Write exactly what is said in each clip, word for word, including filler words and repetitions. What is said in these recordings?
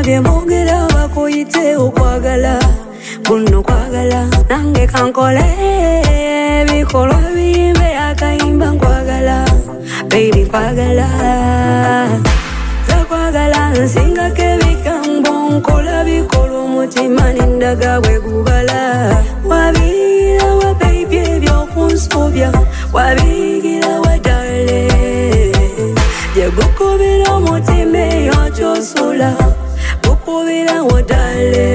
bye mwogera bakuyite okwagala buno kwagala nange kankole bikolwa biyimbe akayimba nkwagala baby kwagala zakwagala nsingako ebigambo nkola bikolwa omutima n'endaga bwe gubala wabigira wa baby ebyokunsobya wabigira wa dale je gukubira omutima eyo kyosula gukubira wa dale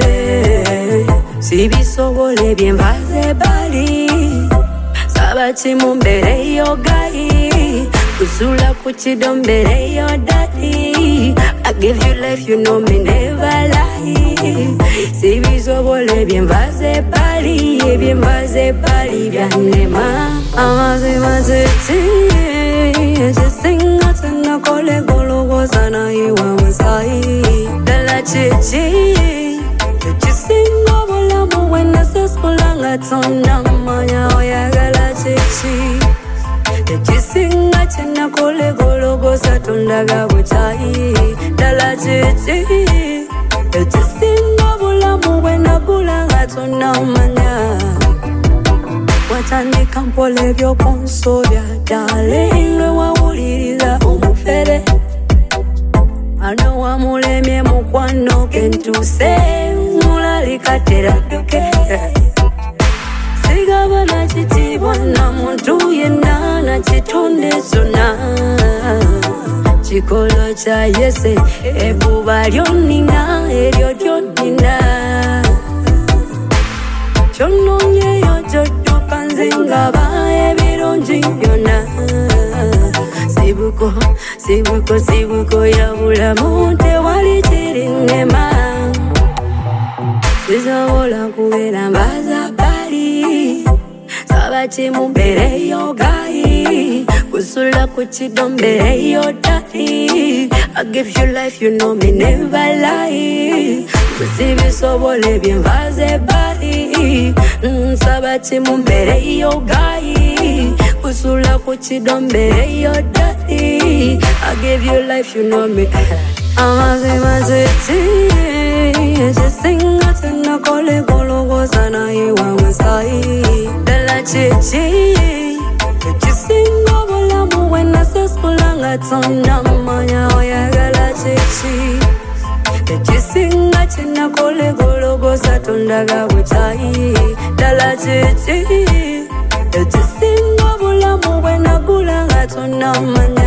sibisobole byenvaze bali sabati mu mbere yo gai kusula kuchido mbere yo daddy I give you life you know me never lie sibisobole byenvaze bali byenvaze bali byanema amaze mazeti jisinga tena kole gologo sana iwa musai dala chichi jisinga when I say skulanga tona manya oyagala chichi Jisinga chena kole gologo satundaga buchai dala chichi Jisinga bulamu when I kulanga tona manya Watandika mpole vyo konsobya darling lwe wawuliriza omufere Ano wamulemye mukwano kentuse mulalika duke sigaba na chitibwa na muntu yena na chitunde zona chikolo cha yese ebuba lyonina eryo lyonina chononye yojoduka nzingaba ebirungi byona sibuko sibuko sibuko yabulamu tewali kirinema sizobola kubera mbaza bali sabati mu mbere yo gai kusula kuchido mbere yo daddy I give you life you know me never lie kusibisobole byenvaze bali sabati mu mbere yo gai kusula kuchido mbere yo daddy I give you life you know me amaze mazeti jisinga tena kole gologo sana iwa musai dala chichi jisinga bulamu when I say skulanga tona manya oyagala chichi jisinga tena kole gologo satundaga buchai dala chichi jisinga bulamu when I kulanga tona manya